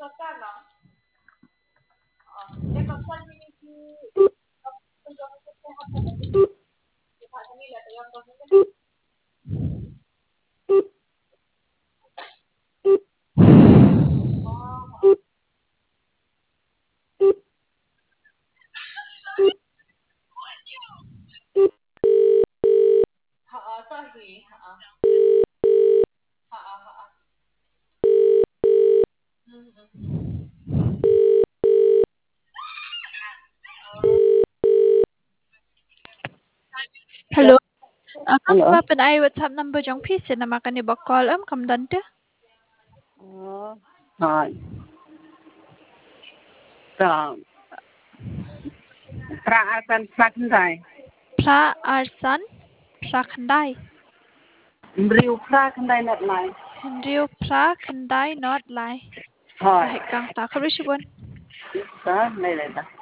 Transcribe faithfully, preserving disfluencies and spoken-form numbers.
Hello. Uh, kam Hello. ba pen ai WhatsApp number jong phi sin nama kan ni bak call am kam dan te. Oh, rồi. Rồi. Tra asan sakndai. Pra arsan pra khandai. Mriu pra kandai nat lai. Henrio pra khandai not lai. Rồi. Lahik kang ta kharu shibun. Đó, đây là ta.